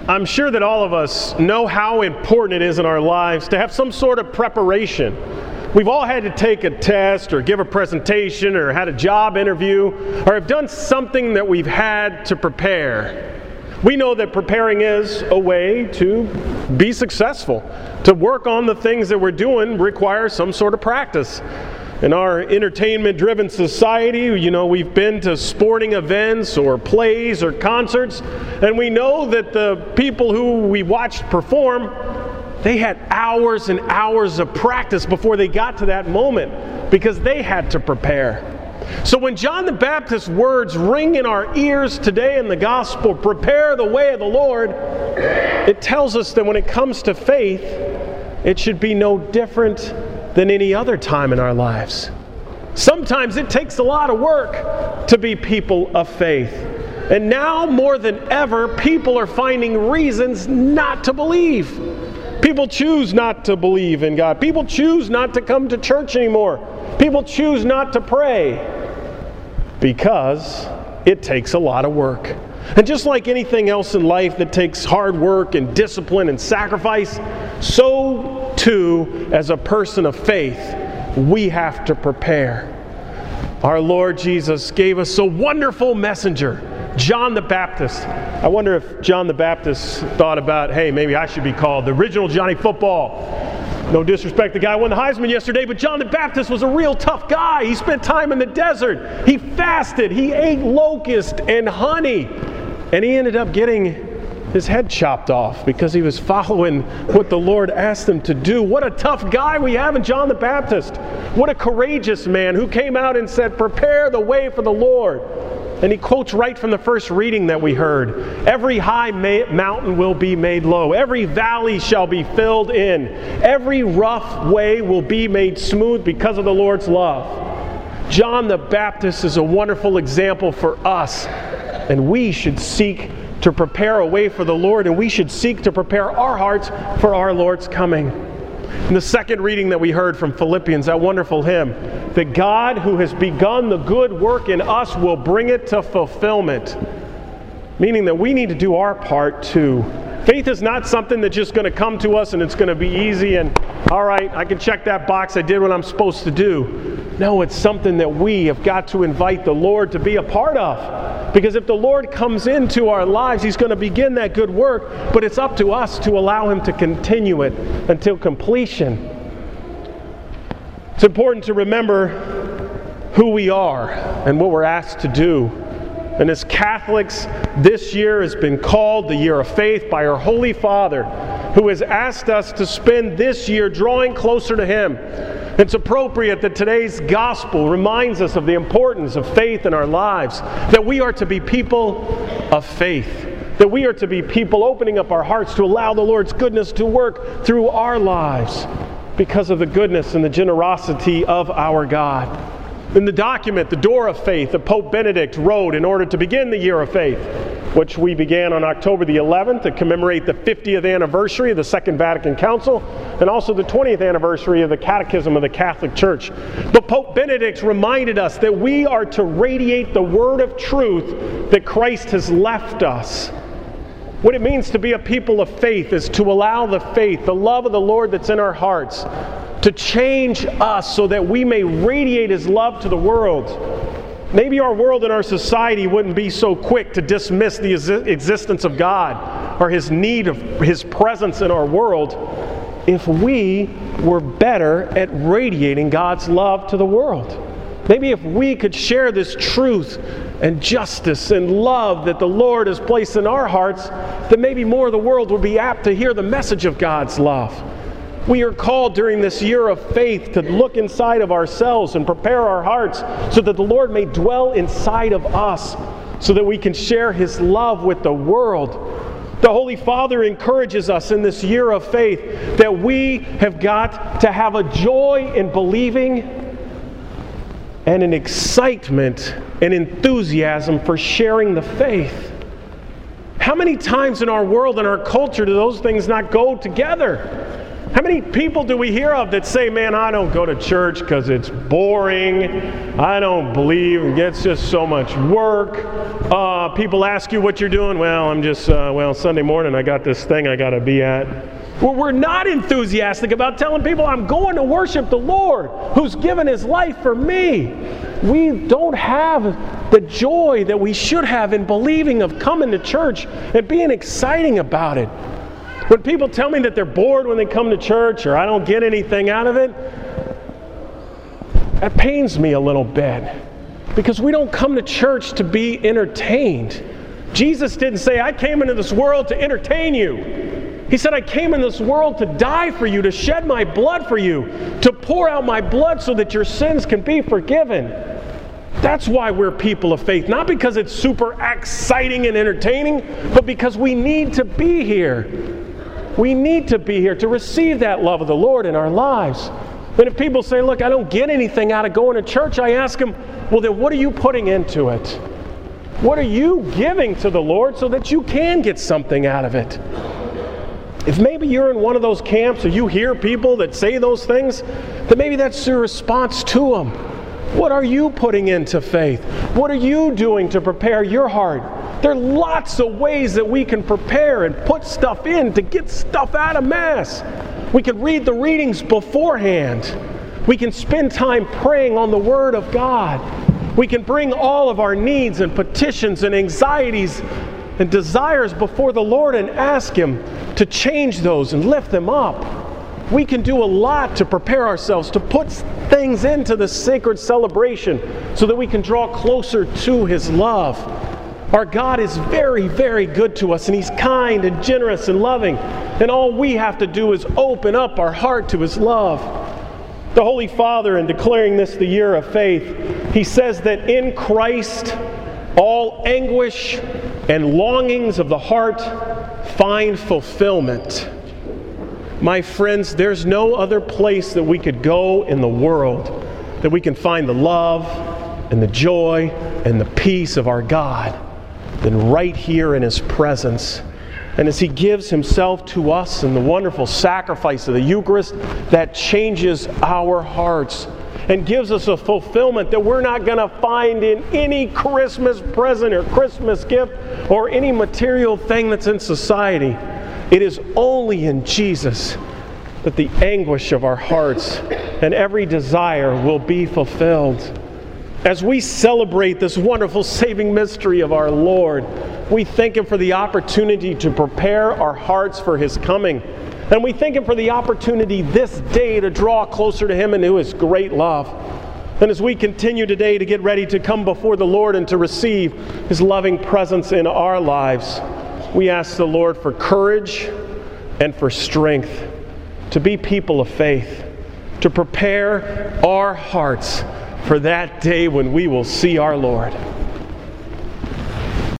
I'm sure that all of us know how important it is in our lives to have some sort of preparation. We've all had to take a test or give a presentation or had a job interview or have done something that we've had to prepare. We know that preparing is a way to be successful. To work on the things that we're doing requires some sort of practice. In our entertainment-driven society, we've been to sporting events or plays or concerts, and we know that the people who we watched perform, they had hours and hours of practice before they got to that moment because they had to prepare. So when John the Baptist's words ring in our ears today in the gospel, prepare the way of the Lord, it tells us that when it comes to faith, it should be no different than any other time in our lives. Sometimes it takes a lot of work to be people of faith. And now more than ever, people are finding reasons not to believe. People choose not to believe in God. People choose not to come to church anymore. People choose not to pray because it takes a lot of work. And just like anything else in life that takes hard work and discipline and sacrifice, so too, as a person of faith, we have to prepare. Our Lord Jesus gave us a wonderful messenger, John the Baptist. I wonder if John the Baptist thought about, hey, maybe I should be called the original Johnny Football. No disrespect, the guy won the Heisman yesterday, but John the Baptist was a real tough guy. He spent time in the desert. He fasted. He ate locust and honey. And he ended up getting his head chopped off because he was following what the Lord asked him to do. What a tough guy we have in John the Baptist. What a courageous man who came out and said, prepare the way for the Lord. And he quotes right from the first reading that we heard. Every high mountain will be made low. Every valley shall be filled in. Every rough way will be made smooth because of the Lord's love. John the Baptist is a wonderful example for us. And we should seek to prepare a way for the Lord, and we should seek to prepare our hearts for our Lord's coming. In the second reading that we heard from Philippians, that wonderful hymn, that God who has begun the good work in us will bring it to fulfillment. Meaning that we need to do our part too. Faith is not something that's just going to come to us and it's going to be easy and, all right, I can check that box, I did what I'm supposed to do. No, it's something that we have got to invite the Lord to be a part of. Because if the Lord comes into our lives, He's going to begin that good work, but it's up to us to allow Him to continue it until completion. It's important to remember who we are and what we're asked to do. And as Catholics, this year has been called the Year of Faith by our Holy Father, who has asked us to spend this year drawing closer to Him. It's appropriate that today's gospel reminds us of the importance of faith in our lives, that we are to be people of faith, that we are to be people opening up our hearts to allow the Lord's goodness to work through our lives because of the goodness and the generosity of our God. In the document, The Door of Faith, that Pope Benedict wrote in order to begin the Year of Faith, which we began on October the 11th to commemorate the 50th anniversary of the Second Vatican Council and also the 20th anniversary of the Catechism of the Catholic Church. But Pope Benedict reminded us that we are to radiate the word of truth that Christ has left us. What it means to be a people of faith is to allow the faith, the love of the Lord that's in our hearts, to change us so that we may radiate His love to the world. Maybe our world and our society wouldn't be so quick to dismiss the existence of God or His need of His presence in our world if we were better at radiating God's love to the world. Maybe if we could share this truth and justice and love that the Lord has placed in our hearts, then maybe more of the world would be apt to hear the message of God's love. We are called during this year of faith to look inside of ourselves and prepare our hearts so that the Lord may dwell inside of us so that we can share His love with the world. The Holy Father encourages us in this year of faith that we have got to have a joy in believing and an excitement and enthusiasm for sharing the faith. How many times in our world and our culture do those things not go together? How many people do we hear of that say, man, I don't go to church because it's boring. I don't believe. It's just so much work. People ask you what you're doing. Well, I'm just, Sunday morning I got this thing I got to be at. Well, we're not enthusiastic about telling people I'm going to worship the Lord who's given His life for me. We don't have the joy that we should have in believing of coming to church and being exciting about it. When people tell me that they're bored when they come to church or I don't get anything out of it, that pains me a little bit because we don't come to church to be entertained. Jesus didn't say, I came into this world to entertain you. He said, I came in this world to die for you, to shed my blood for you, to pour out my blood so that your sins can be forgiven. That's why we're people of faith. Not because it's super exciting and entertaining, but because we need to be here. We need to be here to receive that love of the Lord in our lives. And if people say, look, I don't get anything out of going to church, I ask them, well, then what are you putting into it? What are you giving to the Lord so that you can get something out of it? If maybe you're in one of those camps or you hear people that say those things, then maybe that's your response to them. What are you putting into faith? What are you doing to prepare your heart? There are lots of ways that we can prepare and put stuff in to get stuff out of Mass. We can read the readings beforehand. We can spend time praying on the Word of God. We can bring all of our needs and petitions and anxieties and desires before the Lord and ask Him to change those and lift them up. We can do a lot to prepare ourselves, to put things into the sacred celebration so that we can draw closer to His love. Our God is very, very good to us, and He's kind and generous and loving. And all we have to do is open up our heart to His love. The Holy Father, in declaring this the year of faith, he says that in Christ, all anguish and longings of the heart find fulfillment. My friends, there's no other place that we could go in the world that we can find the love and the joy and the peace of our God than right here in His presence. And as He gives Himself to us in the wonderful sacrifice of the Eucharist, that changes our hearts and gives us a fulfillment that we're not going to find in any Christmas present or Christmas gift or any material thing that's in society. It is only in Jesus that the anguish of our hearts and every desire will be fulfilled. As we celebrate this wonderful saving mystery of our Lord, we thank Him for the opportunity to prepare our hearts for His coming. And we thank Him for the opportunity this day to draw closer to Him and to His great love. And as we continue today to get ready to come before the Lord and to receive His loving presence in our lives, we ask the Lord for courage and for strength to be people of faith, to prepare our hearts for that day when we will see our Lord.